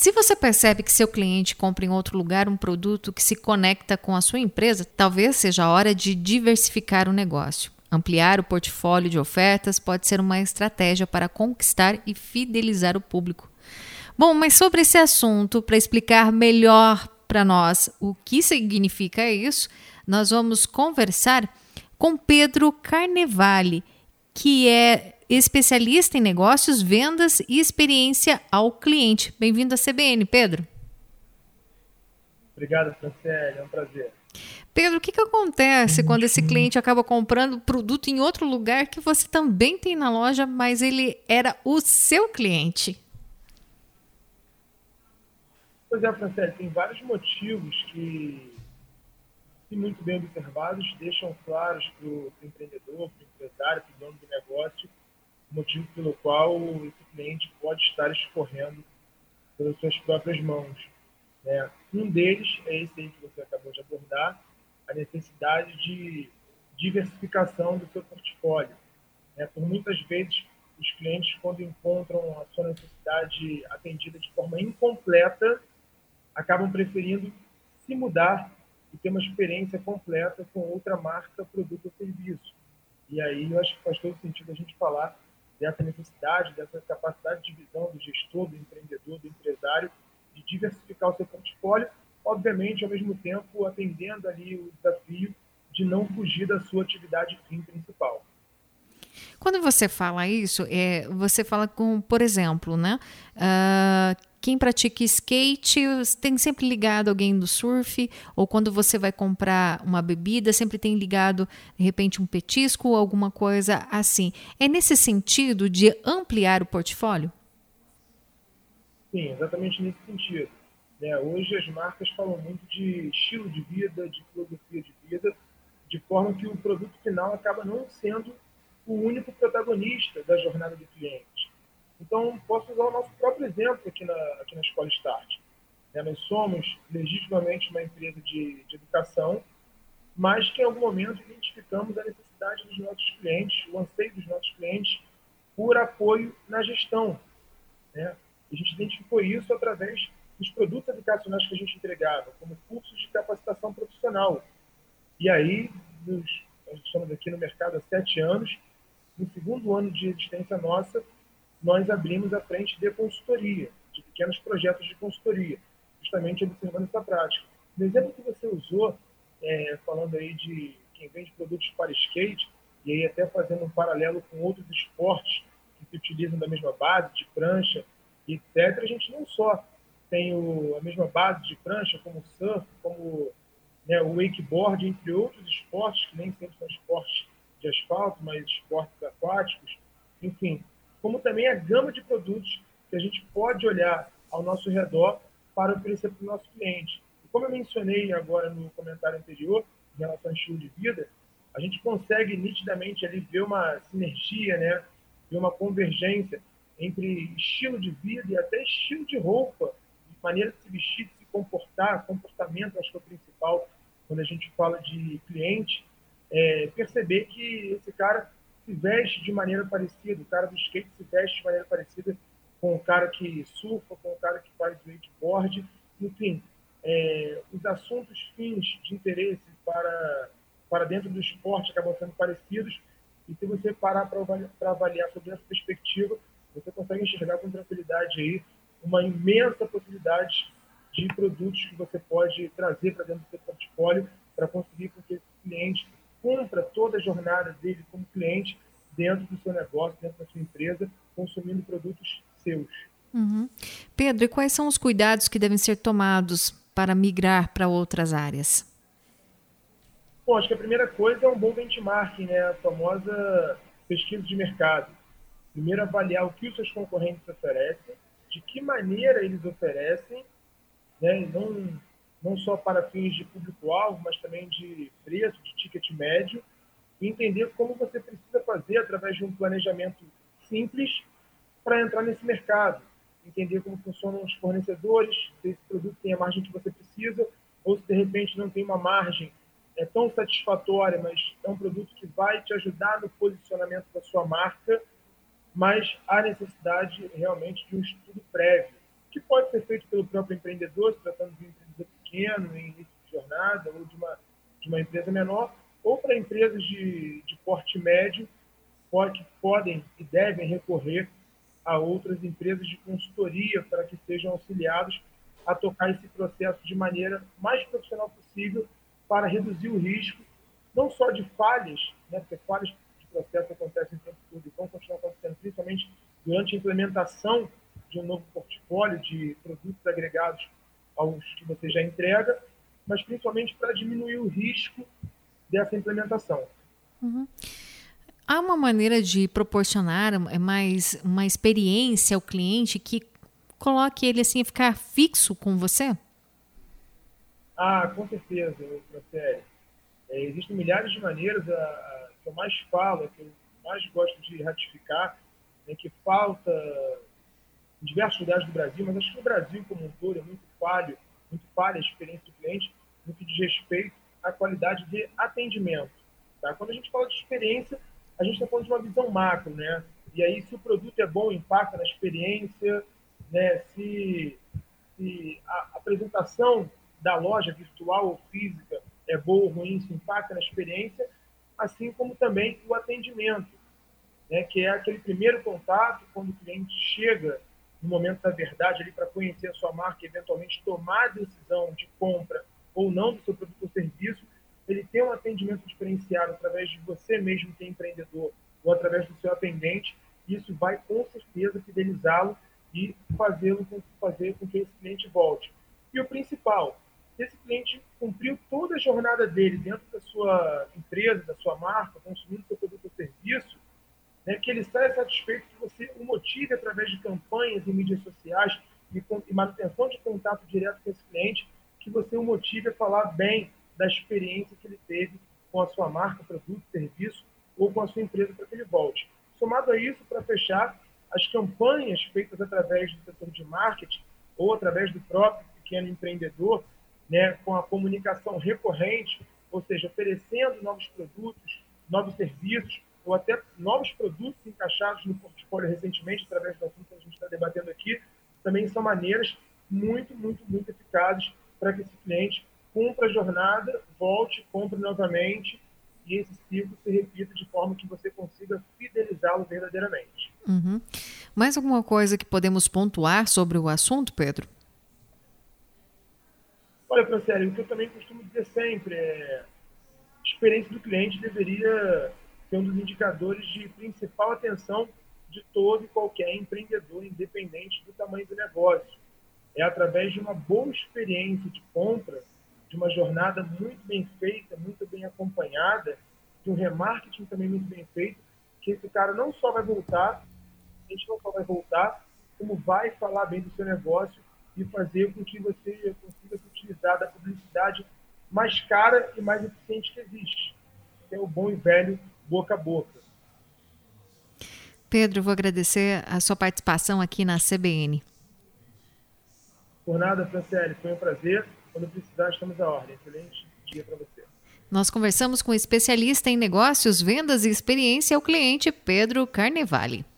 Se você percebe que seu cliente compra em outro lugar um produto que se conecta com a sua empresa, talvez seja a hora de diversificar o negócio. Ampliar o portfólio de ofertas pode ser uma estratégia para conquistar e fidelizar o público. Bom, mas sobre esse assunto, para explicar melhor para nós o que significa isso, nós vamos conversar com Pedro Carnevale, que é especialista em negócios, vendas e experiência ao cliente. Bem-vindo à CBN, Pedro. Obrigado, Franciele. É um prazer. Pedro, o que acontece quando esse cliente acaba comprando produto em outro lugar que você também tem na loja, mas ele era o seu cliente? Pois é, Franciele, tem vários motivos que, se muito bem observados, deixam claros para o empreendedor, para o empresário, para o dono do negócio, o motivo pelo qual esse cliente pode estar escorrendo pelas suas próprias mãos, né? Um deles é esse aí que você acabou de abordar, a necessidade de diversificação do seu portfólio, né? Por muitas vezes, os clientes, quando encontram a sua necessidade atendida de forma incompleta, acabam preferindo se mudar e ter uma experiência completa com outra marca, produto ou serviço. E aí eu acho que faz todo sentido a gente falar dessa necessidade, dessa capacidade de visão do gestor, do empreendedor, do empresário, de diversificar o seu portfólio, obviamente, ao mesmo tempo, atendendo ali o desafio de não fugir da sua atividade fim principal. Quando você fala isso, você fala com, por exemplo, né? Quem pratica skate tem sempre ligado alguém do surf, ou quando você vai comprar uma bebida, sempre tem ligado, de repente, um petisco ou alguma coisa assim. É nesse sentido de ampliar o portfólio? Sim, exatamente nesse sentido, né? Hoje as marcas falam muito de estilo de vida, de filosofia de vida, de forma que o produto final acaba não sendo o único protagonista da jornada do cliente. Então, posso usar o nosso próprio exemplo aqui na Escola Start, né? Nós somos legitimamente uma empresa de educação, mas que em algum momento identificamos a necessidade dos nossos clientes, o anseio dos nossos clientes por apoio na gestão, né? A gente identificou isso através dos produtos educacionais que a gente entregava, como cursos de capacitação profissional. E aí, nós estamos aqui no mercado há 7 anos, no segundo ano de existência nossa, nós abrimos a frente de consultoria, de pequenos projetos de consultoria, justamente observando essa prática. No exemplo que você usou, falando aí de quem vende produtos para skate, e aí até fazendo um paralelo com outros esportes que se utilizam da mesma base, de prancha, etc., a gente não só tem a mesma base de prancha, como o surf, como, né, o wakeboard, entre outros esportes, que nem sempre são esportes de asfalto, mas esportes aquáticos, enfim, como também a gama de produtos que a gente pode olhar ao nosso redor para oferecer para o nosso cliente. E como eu mencionei agora no comentário anterior, em relação ao estilo de vida, a gente consegue nitidamente ali ver uma sinergia, né, ver uma convergência entre estilo de vida e até estilo de roupa, maneira de se vestir, de se comportar, comportamento, acho que é o principal quando a gente fala de cliente, perceber que esse cara se veste de maneira parecida, o cara do skate se veste de maneira parecida com o cara que surfa, com o cara que faz wakeboard, enfim, os assuntos fins de interesse para dentro do esporte acabam sendo parecidos, e se você parar para avaliar sobre essa perspectiva, você consegue enxergar com tranquilidade aí uma imensa possibilidade de produtos que você pode trazer para dentro do seu portfólio para conseguir com que esse cliente cumpra toda a jornada dele como cliente dentro do seu negócio, dentro da sua empresa, consumindo produtos seus. Uhum. Pedro, e quais são os cuidados que devem ser tomados para migrar para outras áreas? Bom, acho que a primeira coisa é um bom benchmarking, né? A famosa pesquisa de mercado. Primeiro, avaliar o que os seus concorrentes oferecem, de que maneira eles oferecem, né? Não só para fins de público-alvo, mas também de preço, de ticket médio, e entender como você precisa fazer através de um planejamento simples para entrar nesse mercado. Entender como funcionam os fornecedores, se esse produto tem a margem que você precisa, ou se de repente não tem uma margem tão satisfatória, mas é um produto que vai te ajudar no posicionamento da sua marca, mas há necessidade realmente de um estudo prévio, que pode ser feito pelo próprio empreendedor, se tratando de um empreendedor pequeno, em início de jornada, ou de uma empresa menor, ou para empresas de porte médio, que podem e devem recorrer a outras empresas de consultoria para que sejam auxiliados a tocar esse processo de maneira mais profissional possível para reduzir o risco, não só de falhas, né, porque falhas de processo acontecem o tempo todo e vão continuar acontecendo, principalmente durante a implementação de um novo portfólio de produtos agregados aos que você já entrega, mas principalmente para diminuir o risco dessa implementação. Uhum. Há uma maneira de proporcionar mais uma experiência ao cliente que coloque ele assim a ficar fixo com você? Com certeza, Franciele. Existem milhares de maneiras, que eu mais falo, que eu mais gosto de ratificar, né, que falta em diversos lugares do Brasil, mas acho que no Brasil como um todo é muito falha a experiência do cliente no que diz respeito à qualidade de atendimento. Tá? Quando a gente fala de experiência, a gente está falando de uma visão macro, né? E aí, se o produto é bom, impacta na experiência, né? Se a apresentação da loja virtual ou física é boa ou ruim, isso impacta na experiência, assim como também o atendimento, né? Que é aquele primeiro contato, quando o cliente chega no momento da verdade ali para conhecer a sua marca e eventualmente tomar a decisão de compra ou não do seu produto ou serviço, ele tem um atendimento diferenciado através de você mesmo que é empreendedor ou através do seu atendente, isso vai com certeza fidelizá-lo e fazer com que esse cliente volte. E o principal, se esse cliente cumpriu toda a jornada dele dentro da sua empresa, da sua marca, consumindo seu produto ou serviço, né, que ele saia satisfeito, que você o motive através de campanhas em mídias sociais e manutenção de contato direto com esse cliente, que você o motive a falar bem da experiência que ele teve com a sua marca, produto, serviço ou com a sua empresa para que ele volte. Somado a isso, para fechar, as campanhas feitas através do setor de marketing ou através do próprio pequeno empreendedor, né, com a comunicação recorrente, ou seja, oferecendo novos produtos, novos serviços ou até novos produtos encaixados no portfólio recentemente, através do assunto que a gente está debatendo aqui, também são maneiras muito, muito, muito eficazes para que esse cliente cumpra a jornada, volte, compre novamente e esse ciclo se repita de forma que você consiga fidelizá-lo verdadeiramente. Uhum. Mais alguma coisa que podemos pontuar sobre o assunto, Pedro? Olha, Franciele, o que eu também costumo dizer sempre é a experiência do cliente deveria ser um dos indicadores de principal atenção de todo e qualquer empreendedor, independente do tamanho do negócio. É através de uma boa experiência de compra, de uma jornada muito bem feita, muito bem acompanhada, de um remarketing também muito bem feito, que esse cara não só vai voltar, a gente não só vai voltar, como vai falar bem do seu negócio e fazer com que você consiga se utilizar da publicidade mais cara e mais eficiente que existe. Que é o bom e velho boca a boca. Pedro, eu vou agradecer a sua participação aqui na CBN. Por nada, Franciele, foi um prazer. Quando precisar, estamos à ordem. Excelente dia para você. Nós conversamos com o especialista em negócios, vendas e experiência ao cliente, Pedro Carnevale.